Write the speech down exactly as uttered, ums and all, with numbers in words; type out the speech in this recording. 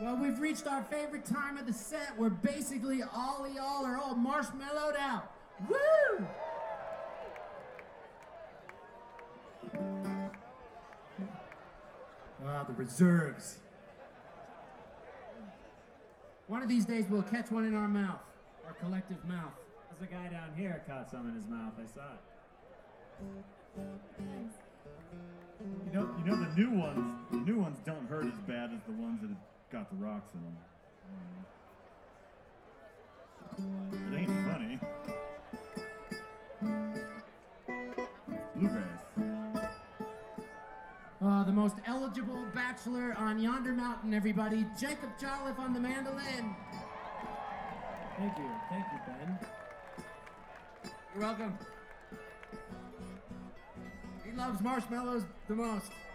Well, we've reached our favorite time of the set where basically all of y'all are all marshmallowed out. Woo! Ah, the reserves. One of these days we'll catch one in our mouth, our collective mouth. There's a guy down here caught some in his mouth. I saw it. You know, you know the new ones. The new ones don't hurt as bad as the ones that have got the rocks in them. It ain't funny. Bluegrass. Uh, the most eligible bachelor on yonder mountain, everybody. Jacob Jolliffe on the mandolin. Thank you. Thank you, Ben. You're welcome. He loves marshmallows the most.